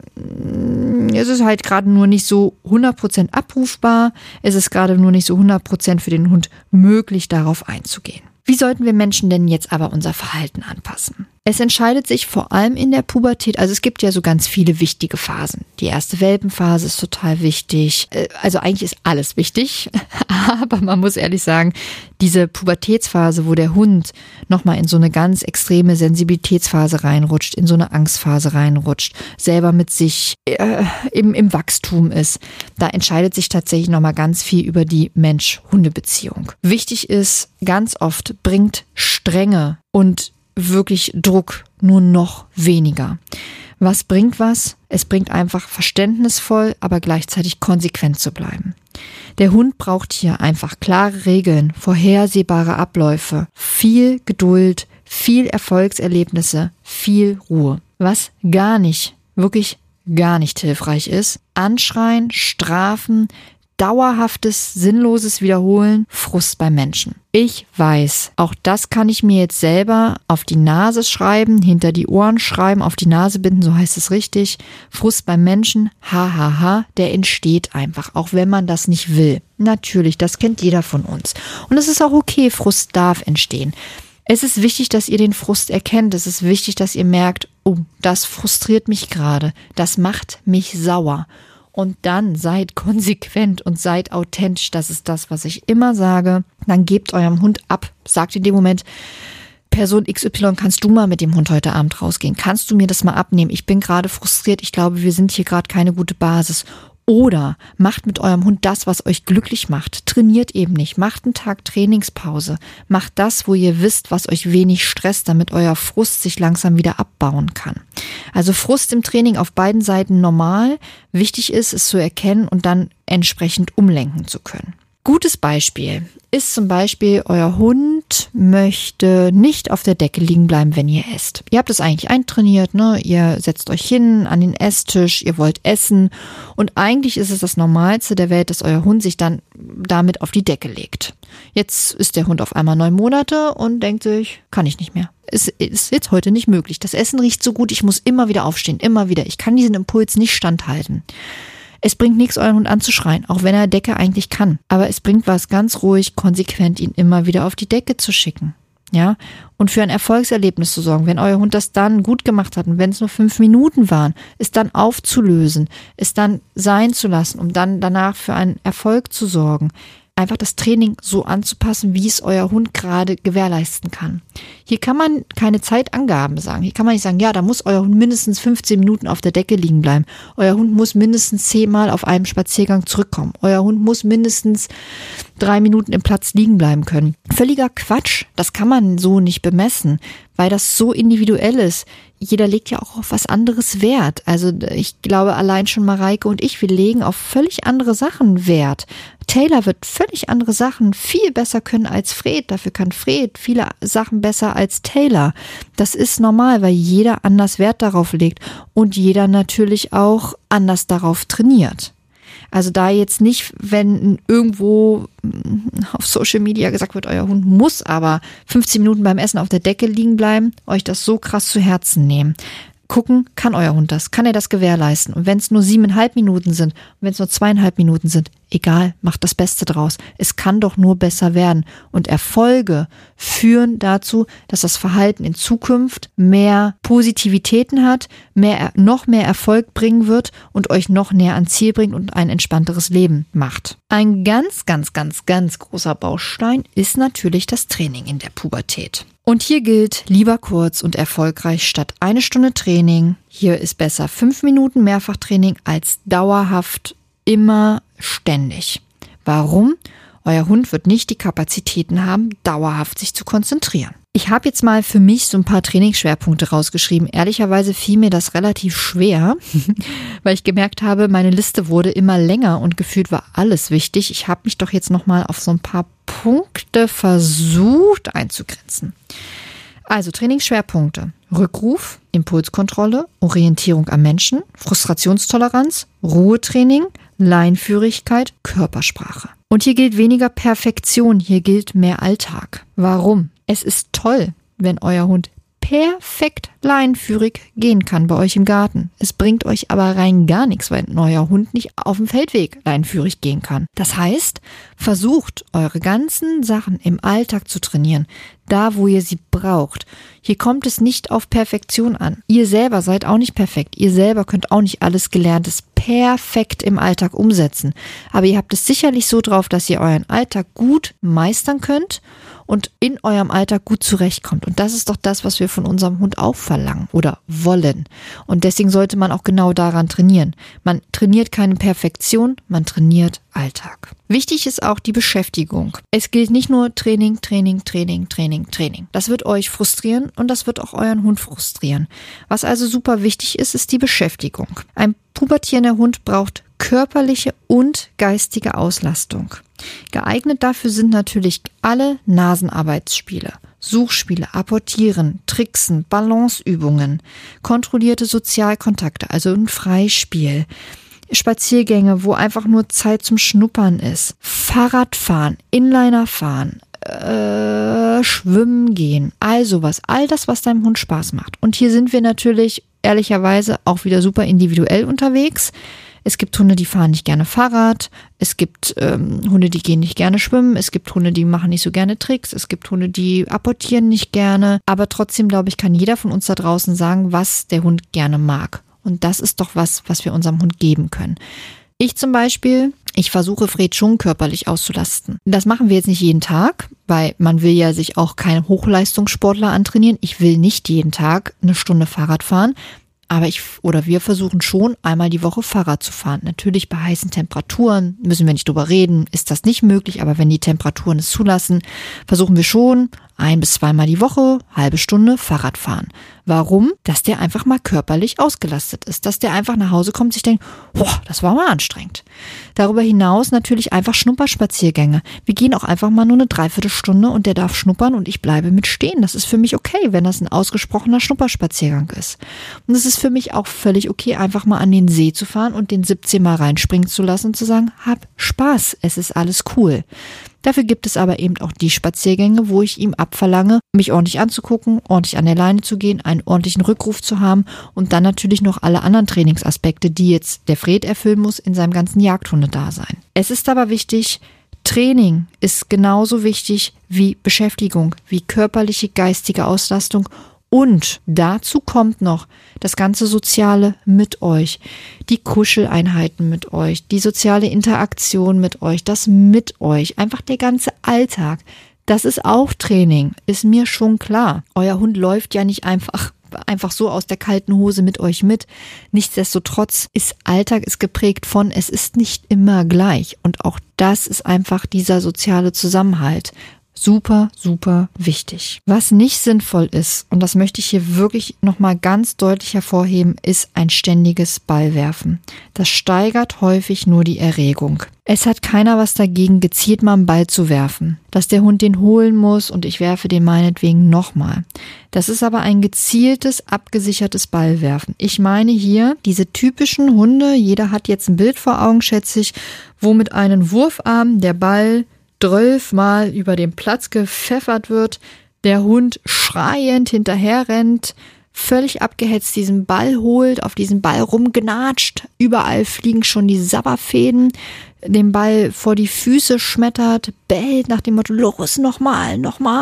Es ist halt gerade nur nicht so 100% abrufbar. Es ist gerade nur nicht so 100% für den Hund möglich, darauf einzugehen. Wie sollten wir Menschen denn jetzt aber unser Verhalten anpassen? Es entscheidet sich vor allem in der Pubertät, also es gibt ja so ganz viele wichtige Phasen. Die erste Welpenphase ist total wichtig, also eigentlich ist alles wichtig, aber man muss ehrlich sagen, diese Pubertätsphase, wo der Hund nochmal in so eine ganz extreme Sensibilitätsphase reinrutscht, in so eine Angstphase reinrutscht, selber mit sich im Wachstum ist, da entscheidet sich tatsächlich nochmal ganz viel über die Mensch-Hunde-Beziehung. Wichtig ist, ganz oft bringt Strenge und wirklich Druck nur noch weniger. Was bringt was? Es bringt einfach verständnisvoll, aber gleichzeitig konsequent zu bleiben. Der Hund braucht hier einfach klare Regeln, vorhersehbare Abläufe, viel Geduld, viel Erfolgserlebnisse, viel Ruhe. Was gar nicht, wirklich gar nicht hilfreich ist, anschreien, strafen, dauerhaftes, sinnloses Wiederholen, Frust beim Menschen. Ich weiß, auch das kann ich mir jetzt selber auf die Nase schreiben, hinter die Ohren schreiben, auf die Nase binden, so heißt es richtig. Frust beim Menschen, der entsteht einfach, auch wenn man das nicht will. Natürlich, das kennt jeder von uns. Und es ist auch okay, Frust darf entstehen. Es ist wichtig, dass ihr den Frust erkennt. Es ist wichtig, dass ihr merkt, oh, das frustriert mich gerade, das macht mich sauer. Und dann seid konsequent und seid authentisch. Das ist das, was ich immer sage. Dann gebt eurem Hund ab. Sagt in dem Moment, Person XY, kannst du mal mit dem Hund heute Abend rausgehen? Kannst du mir das mal abnehmen? Ich bin gerade frustriert. Ich glaube, wir sind hier gerade keine gute Basis. Oder macht mit eurem Hund das, was euch glücklich macht. Trainiert eben nicht. Macht einen Tag Trainingspause. Macht das, wo ihr wisst, was euch wenig stresst, damit euer Frust sich langsam wieder abbauen kann. Also Frust im Training auf beiden Seiten normal. Wichtig ist, es zu erkennen und dann entsprechend umlenken zu können. Gutes Beispiel ist zum Beispiel, euer Hund möchte nicht auf der Decke liegen bleiben, wenn ihr esst. Ihr habt es eigentlich eintrainiert, ne? Ihr setzt euch hin an den Esstisch, ihr wollt essen und eigentlich ist es das Normalste der Welt, dass euer Hund sich dann damit auf die Decke legt. Jetzt ist der Hund auf einmal 9 Monate und denkt sich, kann ich nicht mehr. Es ist jetzt heute nicht möglich. Das Essen riecht so gut, ich muss immer wieder aufstehen, immer wieder. Ich kann diesen Impuls nicht standhalten. Es bringt nichts, euren Hund anzuschreien, auch wenn er Decke eigentlich kann. Aber es bringt was, ganz ruhig, konsequent ihn immer wieder auf die Decke zu schicken. Ja, und für ein Erfolgserlebnis zu sorgen, wenn euer Hund das dann gut gemacht hat und wenn es nur 5 Minuten waren, es dann aufzulösen, es dann sein zu lassen, um dann danach für einen Erfolg zu sorgen. Einfach das Training so anzupassen, wie es euer Hund gerade gewährleisten kann. Hier kann man keine Zeitangaben sagen. Hier kann man nicht sagen, ja, da muss euer Hund mindestens 15 Minuten auf der Decke liegen bleiben. Euer Hund muss mindestens 10 Mal auf einem Spaziergang zurückkommen. Euer Hund muss mindestens 3 Minuten im Platz liegen bleiben können. Völliger Quatsch. Das kann man so nicht bemessen, weil das so individuell ist. Jeder legt ja auch auf was anderes Wert. Also ich glaube, allein schon Mareike und ich, wir legen auf völlig andere Sachen Wert. Taylor wird völlig andere Sachen viel besser können als Fred. Dafür kann Fred viele Sachen besser als Taylor. Das ist normal, weil jeder anders Wert darauf legt und jeder natürlich auch anders darauf trainiert. Also da jetzt nicht, wenn irgendwo auf Social Media gesagt wird, euer Hund muss aber 15 Minuten beim Essen auf der Decke liegen bleiben, euch das so krass zu Herzen nehmen. Gucken, kann euer Hund das? Kann er das gewährleisten? Und wenn es nur 7,5 Minuten sind, wenn es nur 2,5 Minuten sind, egal, macht das Beste draus. Es kann doch nur besser werden. Und Erfolge führen dazu, dass das Verhalten in Zukunft mehr Positivitäten hat, noch mehr Erfolg bringen wird und euch noch näher ans Ziel bringt und ein entspannteres Leben macht. Ein ganz, ganz, ganz, ganz großer Baustein ist natürlich das Training in der Pubertät. Und hier gilt, lieber kurz und erfolgreich statt 1 Stunde Training. Hier ist besser 5 Minuten Mehrfachtraining als dauerhaft immer ständig. Warum? Euer Hund wird nicht die Kapazitäten haben, dauerhaft sich zu konzentrieren. Ich habe jetzt mal für mich so ein paar Trainingsschwerpunkte rausgeschrieben. Ehrlicherweise fiel mir das relativ schwer, weil ich gemerkt habe, meine Liste wurde immer länger und gefühlt war alles wichtig. Ich habe mich doch jetzt nochmal auf so ein paar Punkte versucht einzugrenzen. Also Trainingsschwerpunkte: Rückruf, Impulskontrolle, Orientierung am Menschen, Frustrationstoleranz, Ruhetraining, Leinführigkeit, Körpersprache. Und hier gilt weniger Perfektion, hier gilt mehr Alltag. Warum? Es ist toll, wenn euer Hund perfekt leinenführig gehen kann bei euch im Garten. Es bringt euch aber rein gar nichts, wenn euer Hund nicht auf dem Feldweg leinenführig gehen kann. Das heißt, versucht eure ganzen Sachen im Alltag zu trainieren, da wo ihr sie braucht. Hier kommt es nicht auf Perfektion an. Ihr selber seid auch nicht perfekt. Ihr selber könnt auch nicht alles Gelerntes perfekt im Alltag umsetzen. Aber ihr habt es sicherlich so drauf, dass ihr euren Alltag gut meistern könnt und in eurem Alltag gut zurechtkommt. Und das ist doch das, was wir von unserem Hund auch verlangen oder wollen. Und deswegen sollte man auch genau daran trainieren. Man trainiert keine Perfektion, man trainiert Alltag. Wichtig ist auch die Beschäftigung. Es gilt nicht nur Training, Training, Training, Training, Training. Das wird euch frustrieren und das wird auch euren Hund frustrieren. Was also super wichtig ist, ist die Beschäftigung. Ein pubertierender Hund braucht körperliche und geistige Auslastung. Geeignet dafür sind natürlich alle Nasenarbeitsspiele, Suchspiele, Apportieren, Tricksen, Balanceübungen, kontrollierte Sozialkontakte, also ein Freispiel, Spaziergänge, wo einfach nur Zeit zum Schnuppern ist, Fahrradfahren, Inlinerfahren, Schwimmen gehen, also was, all das, was deinem Hund Spaß macht. Und hier sind wir natürlich ehrlicherweise auch wieder super individuell unterwegs. Es gibt Hunde, die fahren nicht gerne Fahrrad. Es gibt Hunde, die gehen nicht gerne schwimmen. Es gibt Hunde, die machen nicht so gerne Tricks. Es gibt Hunde, die apportieren nicht gerne. Aber trotzdem, glaube ich, kann jeder von uns da draußen sagen, was der Hund gerne mag. Und das ist doch was wir unserem Hund geben können. Ich zum Beispiel, ich versuche Fred schon körperlich auszulasten. Das machen wir jetzt nicht jeden Tag, weil man will ja sich auch keinen Hochleistungssportler antrainieren. Ich will nicht jeden Tag 1 Stunde Fahrrad fahren. aber wir versuchen schon einmal die Woche Fahrrad zu fahren. Natürlich bei heißen Temperaturen, müssen wir nicht drüber reden, ist das nicht möglich, aber wenn die Temperaturen es zulassen, versuchen wir schon 1 bis 2 Mal die Woche, halbe Stunde Fahrrad fahren. Warum? Dass der einfach mal körperlich ausgelastet ist, dass der einfach nach Hause kommt und sich denkt, boah, das war mal anstrengend. Darüber hinaus natürlich einfach Schnupperspaziergänge. Wir gehen auch einfach mal nur eine Dreiviertelstunde und der darf schnuppern und ich bleibe mit stehen. Das ist für mich okay, wenn das ein ausgesprochener Schnupperspaziergang ist. Und es ist für mich auch völlig okay, einfach mal an den See zu fahren und den 17 Mal reinspringen zu lassen und zu sagen, hab Spaß, es ist alles cool. Dafür gibt es aber eben auch die Spaziergänge, wo ich ihm abverlange, mich ordentlich anzugucken, ordentlich an der Leine zu gehen, einen ordentlichen Rückruf zu haben und dann natürlich noch alle anderen Trainingsaspekte, die jetzt der Fred erfüllen muss in seinem ganzen Jagdhundedasein. Es ist aber wichtig, Training ist genauso wichtig wie Beschäftigung, wie körperliche, geistige Auslastung. Und dazu kommt noch das ganze Soziale mit euch, die Kuscheleinheiten mit euch, die soziale Interaktion mit euch, das mit euch, einfach der ganze Alltag. Das ist auch Training, ist mir schon klar. Euer Hund läuft ja nicht einfach so aus der kalten Hose mit euch mit. Nichtsdestotrotz ist Alltag ist geprägt von, es ist nicht immer gleich. Und auch das ist einfach dieser soziale Zusammenhalt. Super, super wichtig. Was nicht sinnvoll ist, und das möchte ich hier wirklich nochmal ganz deutlich hervorheben, ist ein ständiges Ballwerfen. Das steigert häufig nur die Erregung. Es hat keiner was dagegen, gezielt mal einen Ball zu werfen. Dass der Hund den holen muss und ich werfe den meinetwegen nochmal. Das ist aber ein gezieltes, abgesichertes Ballwerfen. Ich meine hier diese typischen Hunde, jeder hat jetzt ein Bild vor Augen, schätze ich, wo mit einem Wurfarm der Ball 12 Mal über den Platz gepfeffert wird, der Hund schreiend hinterher rennt, völlig abgehetzt diesen Ball holt, auf diesen Ball rumgnatscht, überall fliegen schon die Sabberfäden, den Ball vor die Füße schmettert, bellt nach dem Motto, los, nochmal.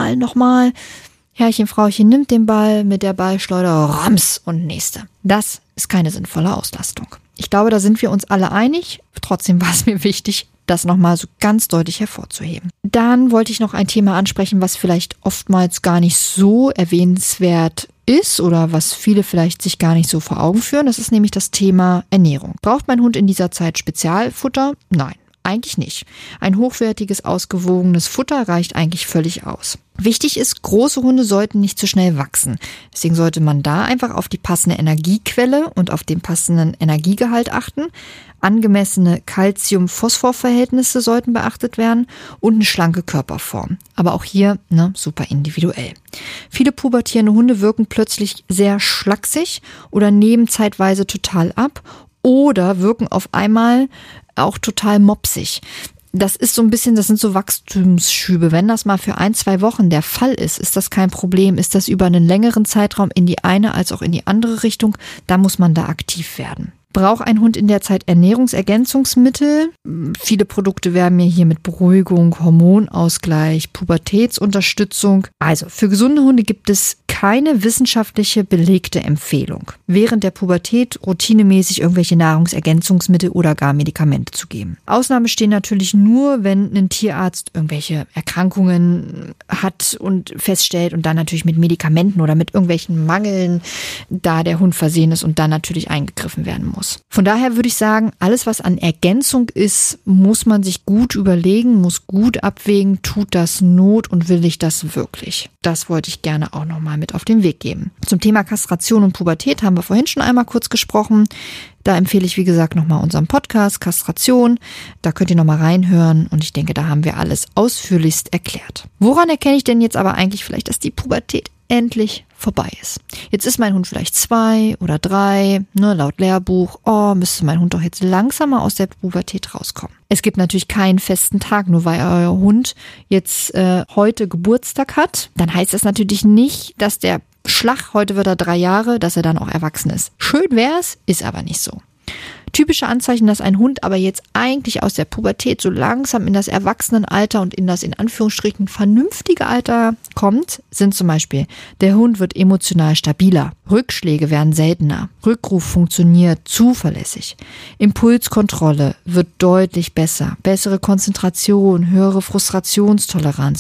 Herrchen, Frauchen nimmt den Ball mit der Ballschleuder, rams und nächste. Das ist keine sinnvolle Auslastung. Ich glaube, da sind wir uns alle einig. Trotzdem war es mir wichtig, das nochmal so ganz deutlich hervorzuheben. Dann wollte ich noch ein Thema ansprechen, was vielleicht oftmals gar nicht so erwähnenswert ist oder was viele vielleicht sich gar nicht so vor Augen führen. Das ist nämlich das Thema Ernährung. Braucht mein Hund in dieser Zeit Spezialfutter? Nein, eigentlich nicht. Ein hochwertiges, ausgewogenes Futter reicht eigentlich völlig aus. Wichtig ist, große Hunde sollten nicht zu schnell wachsen. Deswegen sollte man da einfach auf die passende Energiequelle und auf den passenden Energiegehalt achten. Angemessene Calcium-Phosphor-Verhältnisse sollten beachtet werden und eine schlanke Körperform. Aber auch hier super individuell. Viele pubertierende Hunde wirken plötzlich sehr schlaksig oder nehmen zeitweise total ab oder wirken auf einmal auch total mopsig. Das ist so ein bisschen, das sind so Wachstumsschübe. Wenn das mal für 1-2 Wochen der Fall ist, ist das kein Problem. Ist das über einen längeren Zeitraum in die eine als auch in die andere Richtung, dann muss man da aktiv werden. Braucht ein Hund in der Zeit Ernährungsergänzungsmittel? Viele Produkte werben mir hier mit Beruhigung, Hormonausgleich, Pubertätsunterstützung. Also für gesunde Hunde gibt es keine wissenschaftliche belegte Empfehlung, während der Pubertät routinemäßig irgendwelche Nahrungsergänzungsmittel oder gar Medikamente zu geben. Ausnahmen stehen natürlich nur, wenn ein Tierarzt irgendwelche Erkrankungen hat und feststellt und dann natürlich mit Medikamenten oder mit irgendwelchen Mangeln da der Hund versehen ist und dann natürlich eingegriffen werden muss. Von daher würde ich sagen, alles was an Ergänzung ist, muss man sich gut überlegen, muss gut abwägen, tut das Not und will ich das wirklich? Das wollte ich gerne auch nochmal mit auf den Weg geben. Zum Thema Kastration und Pubertät haben wir vorhin schon einmal kurz gesprochen. Da empfehle ich, wie gesagt, nochmal unseren Podcast Kastration. Da könnt ihr nochmal reinhören und ich denke, da haben wir alles ausführlichst erklärt. Woran erkenne ich denn jetzt aber eigentlich vielleicht, dass die Pubertät endlich vorbei ist? Jetzt ist mein Hund vielleicht 2 oder 3, laut Lehrbuch, müsste mein Hund doch jetzt langsam mal aus der Pubertät rauskommen. Es gibt natürlich keinen festen Tag, nur weil euer Hund jetzt heute Geburtstag hat, dann heißt das natürlich nicht, dass der Schlag, heute wird er 3 Jahre, dass er dann auch erwachsen ist. Schön wär's, ist aber nicht so. Typische Anzeichen, dass ein Hund aber jetzt eigentlich aus der Pubertät so langsam in das Erwachsenenalter und in das in Anführungsstrichen vernünftige Alter kommt, sind zum Beispiel, der Hund wird emotional stabiler, Rückschläge werden seltener, Rückruf funktioniert zuverlässig, Impulskontrolle wird deutlich besser, bessere Konzentration, höhere Frustrationstoleranz,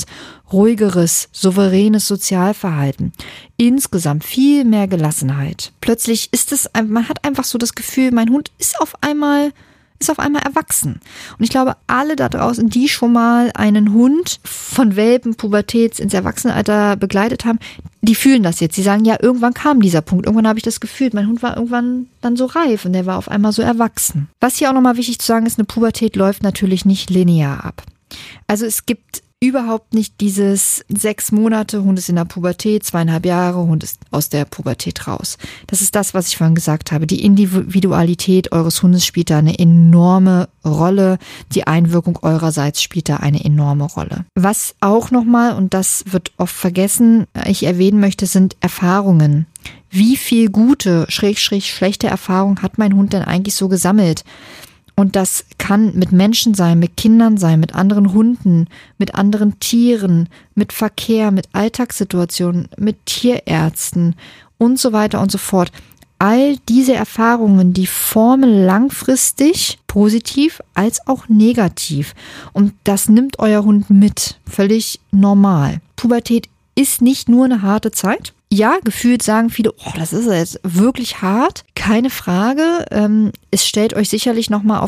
ruhigeres, souveränes Sozialverhalten, insgesamt viel mehr Gelassenheit. Plötzlich man hat einfach so das Gefühl, mein Hund ist auf einmal erwachsen. Und ich glaube, alle da draußen, die schon mal einen Hund von Welpen, Pubertät ins Erwachsenenalter begleitet haben, die fühlen das jetzt. Die sagen, ja, irgendwann kam dieser Punkt. Irgendwann habe ich das gefühlt. Mein Hund war irgendwann dann so reif und der war auf einmal so erwachsen. Was hier auch nochmal wichtig zu sagen ist, eine Pubertät läuft natürlich nicht linear ab. Also es gibt überhaupt nicht dieses 6 Monate, Hund ist in der Pubertät, 2,5 Jahre, Hund ist aus der Pubertät raus. Das ist das, was ich vorhin gesagt habe. Die Individualität eures Hundes spielt da eine enorme Rolle. Die Einwirkung eurerseits spielt da eine enorme Rolle. Was auch nochmal, und das wird oft vergessen, ich erwähnen möchte, sind Erfahrungen. Wie viel gute, schlechte Erfahrung hat mein Hund denn eigentlich so gesammelt? Und das kann mit Menschen sein, mit Kindern sein, mit anderen Hunden, mit anderen Tieren, mit Verkehr, mit Alltagssituationen, mit Tierärzten und so weiter und so fort. All diese Erfahrungen, die formen langfristig positiv als auch negativ. Und das nimmt euer Hund mit. Völlig normal. Pubertät ist nicht nur eine harte Zeit. Ja, gefühlt sagen viele, oh, das ist jetzt wirklich hart. Keine Frage. Es stellt euch sicherlich nochmal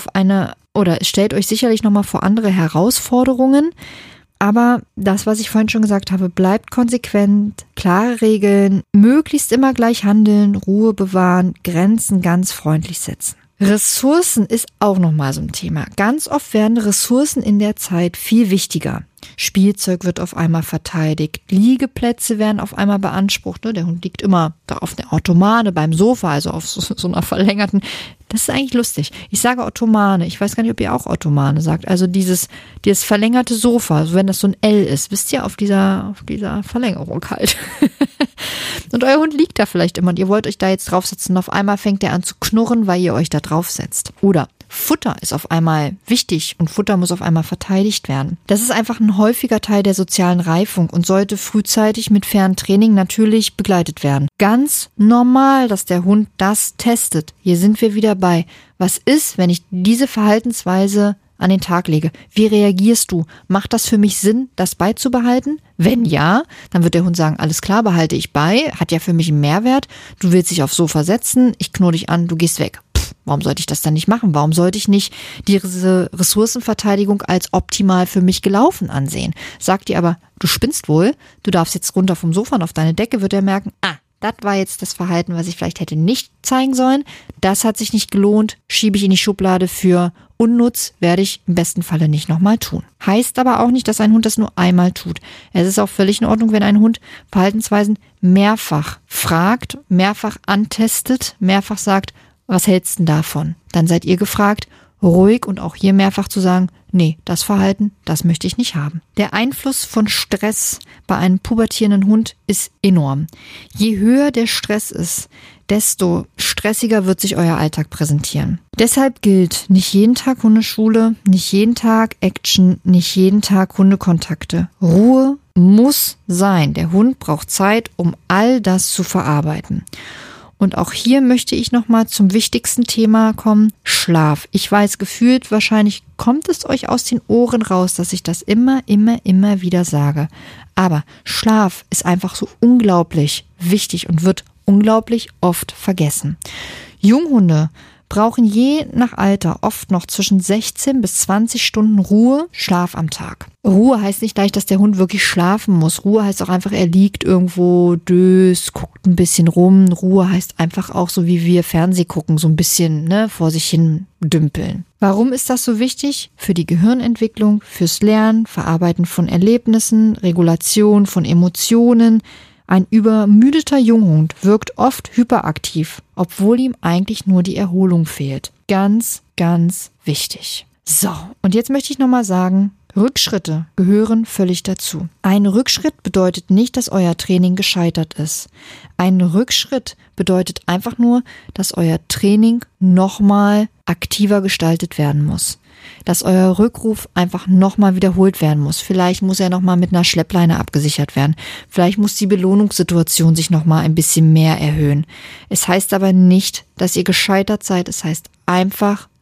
vor andere Herausforderungen. Aber das, was ich vorhin schon gesagt habe, bleibt konsequent, klare Regeln, möglichst immer gleich handeln, Ruhe bewahren, Grenzen ganz freundlich setzen. Ressourcen ist auch nochmal so ein Thema. Ganz oft werden Ressourcen in der Zeit viel wichtiger. Spielzeug wird auf einmal verteidigt, Liegeplätze werden auf einmal beansprucht. Der Hund liegt immer da auf der Ottomane beim Sofa, also auf so einer verlängerten. Das ist eigentlich lustig. Ich sage Ottomane, ich weiß gar nicht, ob ihr auch Ottomane sagt. Also dieses verlängerte Sofa, also wenn das so ein L ist, wisst ihr, auf dieser Verlängerung halt. Und euer Hund liegt da vielleicht immer und ihr wollt euch da jetzt draufsetzen und auf einmal fängt er an zu knurren, weil ihr euch da draufsetzt. Oder Futter ist auf einmal wichtig und Futter muss auf einmal verteidigt werden. Das ist einfach ein häufiger Teil der sozialen Reifung und sollte frühzeitig mit fairem Training natürlich begleitet werden. Ganz normal, dass der Hund das testet. Hier sind wir wieder bei. Was ist, wenn ich diese Verhaltensweise an den Tag lege? Wie reagierst du? Macht das für mich Sinn, das beizubehalten? Wenn ja, dann wird der Hund sagen, alles klar, behalte ich bei, hat ja für mich einen Mehrwert. Du willst dich aufs Sofa setzen, ich knurre dich an, du gehst weg. Warum sollte ich das dann nicht machen? Warum sollte ich nicht diese Ressourcenverteidigung als optimal für mich gelaufen ansehen? Sagt ihr aber, du spinnst wohl, du darfst jetzt runter vom Sofa und auf deine Decke, wird er merken, das war jetzt das Verhalten, was ich vielleicht hätte nicht zeigen sollen. Das hat sich nicht gelohnt, schiebe ich in die Schublade für unnutz, werde ich im besten Falle nicht nochmal tun. Heißt aber auch nicht, dass ein Hund das nur einmal tut. Es ist auch völlig in Ordnung, wenn ein Hund Verhaltensweisen mehrfach fragt, mehrfach antestet, mehrfach sagt, was hältst du denn davon? Dann seid ihr gefragt, ruhig und auch hier mehrfach zu sagen, nee, das Verhalten, das möchte ich nicht haben. Der Einfluss von Stress bei einem pubertierenden Hund ist enorm. Je höher der Stress ist, desto stressiger wird sich euer Alltag präsentieren. Deshalb gilt, nicht jeden Tag Hundeschule, nicht jeden Tag Action, nicht jeden Tag Hundekontakte. Ruhe muss sein. Der Hund braucht Zeit, um all das zu verarbeiten. Und auch hier möchte ich nochmal zum wichtigsten Thema kommen, Schlaf. Ich weiß, gefühlt wahrscheinlich kommt es euch aus den Ohren raus, dass ich das immer wieder sage. Aber Schlaf ist einfach so unglaublich wichtig und wird unglaublich oft vergessen. Junghunde brauchen je nach Alter oft noch zwischen 16 bis 20 Stunden Ruhe, Schlaf am Tag. Ruhe heißt nicht gleich, dass der Hund wirklich schlafen muss. Ruhe heißt auch einfach, er liegt irgendwo, döst, guckt ein bisschen rum. Ruhe heißt einfach auch so, wie wir Fernseh gucken, so ein bisschen vor sich hin dümpeln. Warum ist das so wichtig? Für die Gehirnentwicklung, fürs Lernen, Verarbeiten von Erlebnissen, Regulation von Emotionen. Ein übermüdeter Junghund wirkt oft hyperaktiv, obwohl ihm eigentlich nur die Erholung fehlt. Ganz, ganz wichtig. So, und jetzt möchte ich nochmal sagen, Rückschritte gehören völlig dazu. Ein Rückschritt bedeutet nicht, dass euer Training gescheitert ist. Ein Rückschritt bedeutet einfach nur, dass euer Training nochmal aktiver gestaltet werden muss. Dass euer Rückruf einfach nochmal wiederholt werden muss. Vielleicht muss er nochmal mit einer Schleppleine abgesichert werden. Vielleicht muss die Belohnungssituation sich nochmal ein bisschen mehr erhöhen. Es heißt aber nicht, dass ihr gescheitert seid. Es heißt einfach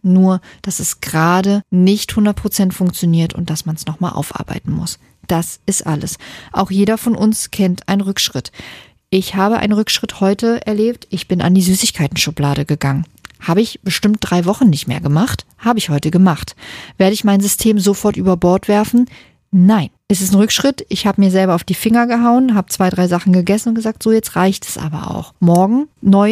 nur, dass es gerade nicht 100% funktioniert und dass man es nochmal aufarbeiten muss. Das ist alles. Auch jeder von uns kennt einen Rückschritt. Ich habe einen Rückschritt heute erlebt. Ich bin an die Süßigkeiten-Schublade gegangen. Habe ich bestimmt 3 Wochen nicht mehr gemacht? Habe ich heute gemacht. Werde ich mein System sofort über Bord werfen? Nein. Es ist ein Rückschritt. Ich habe mir selber auf die Finger gehauen, habe 2, 3 Sachen gegessen und gesagt, so jetzt reicht es aber auch. Morgen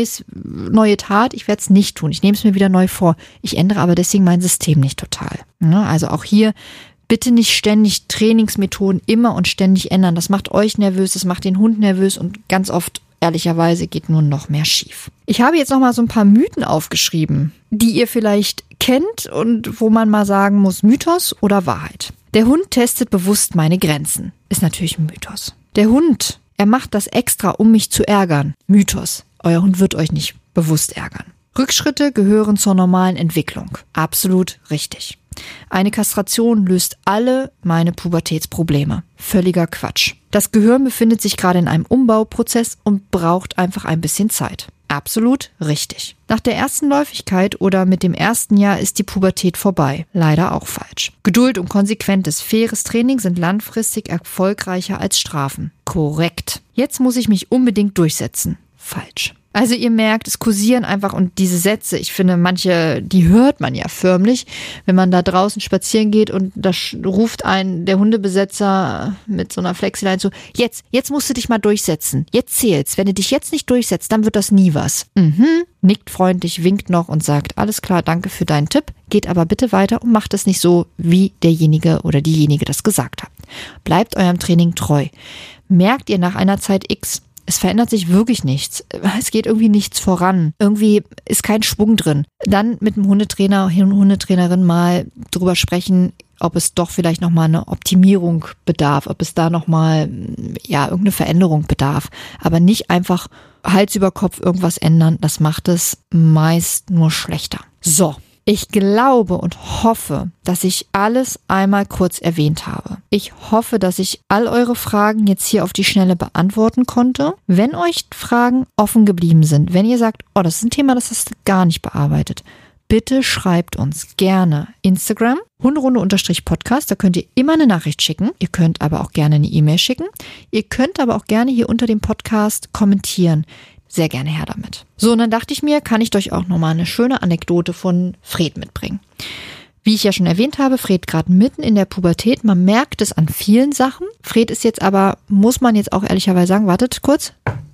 neue Tat, ich werde es nicht tun. Ich nehme es mir wieder neu vor. Ich ändere aber deswegen mein System nicht total. Also auch hier bitte nicht ständig Trainingsmethoden immer und ständig ändern. Das macht euch nervös, das macht den Hund nervös und ganz oft, ehrlicherweise, geht nur noch mehr schief. Ich habe jetzt noch mal so ein paar Mythen aufgeschrieben, die ihr vielleicht kennt und wo man mal sagen muss, Mythos oder Wahrheit. Der Hund testet bewusst meine Grenzen. Ist natürlich ein Mythos. Der Hund, er macht das extra, um mich zu ärgern. Mythos. Euer Hund wird euch nicht bewusst ärgern. Rückschritte gehören zur normalen Entwicklung. Absolut richtig. Eine Kastration löst alle meine Pubertätsprobleme. Völliger Quatsch. Das Gehirn befindet sich gerade in einem Umbauprozess und braucht einfach ein bisschen Zeit. Absolut richtig. Nach der ersten Läufigkeit oder mit dem ersten Jahr ist die Pubertät vorbei. Leider auch falsch. Geduld und konsequentes, faires Training sind langfristig erfolgreicher als Strafen. Korrekt. Jetzt muss ich mich unbedingt durchsetzen. Falsch. Also ihr merkt, es kursieren einfach und diese Sätze, ich finde manche, die hört man ja förmlich, wenn man da draußen spazieren geht und da ruft der Hundebesetzer mit so einer Flexileine so, jetzt musst du dich mal durchsetzen, jetzt zählst, wenn du dich jetzt nicht durchsetzt, dann wird das nie was. Nickt freundlich, winkt noch und sagt, alles klar, danke für deinen Tipp, geht aber bitte weiter und macht es nicht so, wie derjenige oder diejenige das gesagt hat. Bleibt eurem Training treu. Merkt ihr nach einer Zeit X, es verändert sich wirklich nichts. Es geht irgendwie nichts voran. Irgendwie ist kein Schwung drin. Dann mit dem Hundetrainer, Hundetrainerin mal drüber sprechen, ob es doch vielleicht nochmal eine Optimierung bedarf, ob es da nochmal, irgendeine Veränderung bedarf. Aber nicht einfach Hals über Kopf irgendwas ändern. Das macht es meist nur schlechter. So. Ich glaube und hoffe, dass ich alles einmal kurz erwähnt habe. Ich hoffe, dass ich all eure Fragen jetzt hier auf die Schnelle beantworten konnte. Wenn euch Fragen offen geblieben sind, wenn ihr sagt, das ist ein Thema, das hast du gar nicht bearbeitet, bitte schreibt uns gerne Instagram, Hunderunde_Podcast, da könnt ihr immer eine Nachricht schicken. Ihr könnt aber auch gerne eine E-Mail schicken. Ihr könnt aber auch gerne hier unter dem Podcast kommentieren. Sehr gerne her damit. So, und dann dachte ich mir, kann ich euch auch nochmal eine schöne Anekdote von Fred mitbringen. Wie ich ja schon erwähnt habe, Fred gerade mitten in der Pubertät. Man merkt es an vielen Sachen. Fred ist jetzt aber, muss man jetzt auch ehrlicherweise sagen, wartet kurz.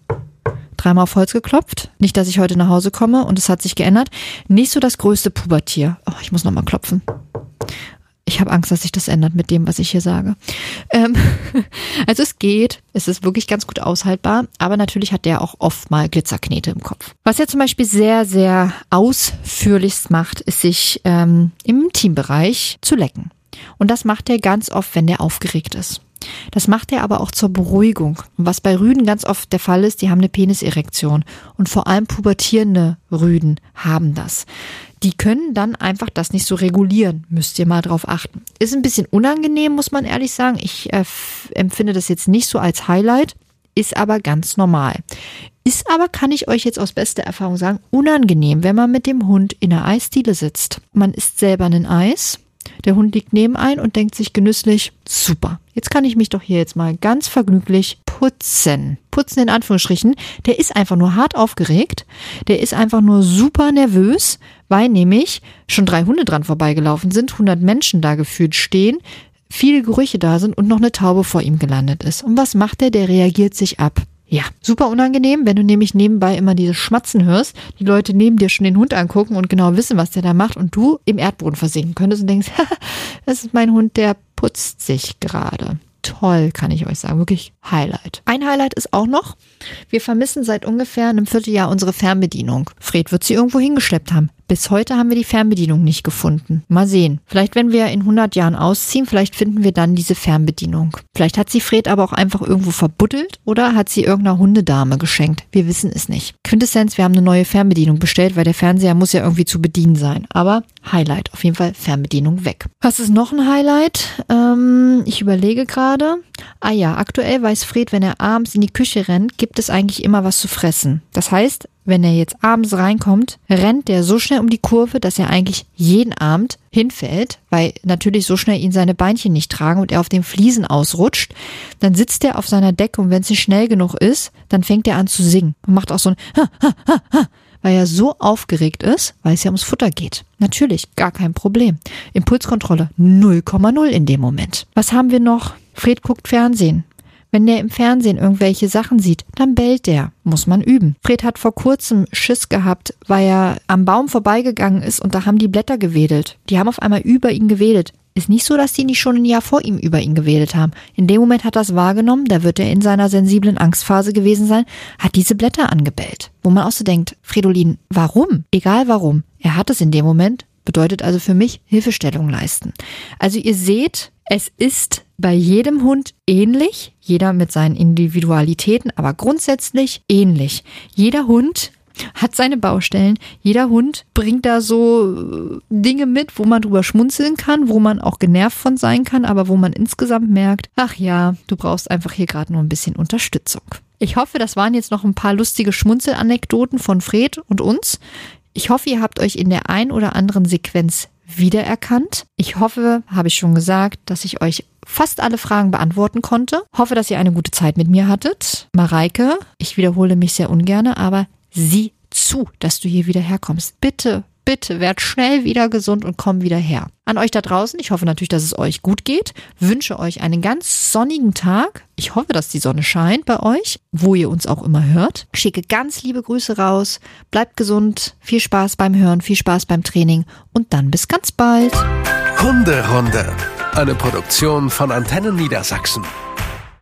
3-mal auf Holz geklopft. Nicht, dass ich heute nach Hause komme und es hat sich geändert. Nicht so das größte Pubertier. Ich muss nochmal klopfen. Ich habe Angst, dass sich das ändert mit dem, was ich hier sage. Also es geht, es ist wirklich ganz gut aushaltbar, aber natürlich hat der auch oft mal Glitzerknete im Kopf. Was er zum Beispiel sehr, sehr ausführlichst macht, ist sich im Teambereich zu lecken. Und das macht er ganz oft, wenn der aufgeregt ist. Das macht er aber auch zur Beruhigung. Und was bei Rüden ganz oft der Fall ist, die haben eine Peniserektion. Und vor allem pubertierende Rüden haben das. Die können dann einfach das nicht so regulieren. Müsst ihr mal drauf achten. Ist ein bisschen unangenehm, muss man ehrlich sagen. Ich empfinde das jetzt nicht so als Highlight. Ist aber ganz normal. Ist aber, kann ich euch jetzt aus bester Erfahrung sagen, unangenehm, wenn man mit dem Hund in der Eisdiele sitzt. Man isst selber ein Eis. Der Hund liegt neben ein und denkt sich genüsslich, super, jetzt kann ich mich doch hier jetzt mal ganz vergnüglich putzen. Putzen in Anführungsstrichen. Der ist einfach nur hart aufgeregt. Der ist einfach nur super nervös, weil nämlich schon 3 Hunde dran vorbeigelaufen sind, 100 Menschen da gefühlt stehen, viele Gerüche da sind und noch eine Taube vor ihm gelandet ist. Und was macht der? Der reagiert sich ab. Ja, super unangenehm, wenn du nämlich nebenbei immer dieses Schmatzen hörst, die Leute neben dir schon den Hund angucken und genau wissen, was der da macht und du im Erdboden versinken könntest und denkst, das ist mein Hund, der putzt sich gerade. Toll, kann ich euch sagen. Wirklich Highlight. Ein Highlight ist auch noch, wir vermissen seit ungefähr einem Vierteljahr unsere Fernbedienung. Fred wird sie irgendwo hingeschleppt haben. Bis heute haben wir die Fernbedienung nicht gefunden. Mal sehen. Vielleicht, wenn wir in 100 Jahren ausziehen, vielleicht finden wir dann diese Fernbedienung. Vielleicht hat sie Fred aber auch einfach irgendwo verbuddelt oder hat sie irgendeiner Hundedame geschenkt. Wir wissen es nicht. Quintessenz, wir haben eine neue Fernbedienung bestellt, weil der Fernseher muss ja irgendwie zu bedienen sein. Aber Highlight, auf jeden Fall Fernbedienung weg. Was ist noch ein Highlight? Ich überlege gerade. Ah ja, aktuell weiß Fred, wenn er abends in die Küche rennt, gibt es eigentlich immer was zu fressen. Das heißt, wenn er jetzt abends reinkommt, rennt der so schnell um die Kurve, dass er eigentlich jeden Abend hinfällt, weil natürlich so schnell ihn seine Beinchen nicht tragen und er auf den Fliesen ausrutscht. Dann sitzt er auf seiner Decke und wenn es nicht schnell genug ist, dann fängt er an zu singen und macht auch so ein Ha, ha, ha, ha, weil er so aufgeregt ist, weil es ja ums Futter geht. Natürlich, gar kein Problem. Impulskontrolle 0,0 in dem Moment. Was haben wir noch? Fred guckt Fernsehen. Wenn der im Fernsehen irgendwelche Sachen sieht, dann bellt der. Muss man üben. Fred hat vor kurzem Schiss gehabt, weil er am Baum vorbeigegangen ist und da haben die Blätter gewedelt. Die haben auf einmal über ihn gewedelt. Ist nicht so, dass die nicht schon ein Jahr vor ihm über ihn gewedelt haben. In dem Moment hat er es wahrgenommen, da wird er in seiner sensiblen Angstphase gewesen sein, hat diese Blätter angebellt. Wo man auch so denkt, Fridolin, warum? Egal warum. Er hat es in dem Moment, bedeutet also für mich Hilfestellung leisten. Also ihr seht, es ist bei jedem Hund ähnlich, jeder mit seinen Individualitäten, aber grundsätzlich ähnlich. Jeder Hund hat seine Baustellen. Jeder Hund bringt da so Dinge mit, wo man drüber schmunzeln kann, wo man auch genervt von sein kann, aber wo man insgesamt merkt, ach ja, du brauchst einfach hier gerade nur ein bisschen Unterstützung. Ich hoffe, das waren jetzt noch ein paar lustige Schmunzelanekdoten von Fred und uns. Ich hoffe, ihr habt euch in der ein oder anderen Sequenz wiedererkannt. Ich hoffe, habe ich schon gesagt, dass ich euch fast alle Fragen beantworten konnte. Hoffe, dass ihr eine gute Zeit mit mir hattet. Mareike, ich wiederhole mich sehr ungern, aber sieh zu, dass du hier wieder herkommst. Bitte, bitte, werd schnell wieder gesund und komm wieder her. An euch da draußen, ich hoffe natürlich, dass es euch gut geht. Wünsche euch einen ganz sonnigen Tag. Ich hoffe, dass die Sonne scheint bei euch, wo ihr uns auch immer hört. Schicke ganz liebe Grüße raus. Bleibt gesund. Viel Spaß beim Hören, viel Spaß beim Training und dann bis ganz bald. Hunderunde, eine Produktion von Antennen Niedersachsen.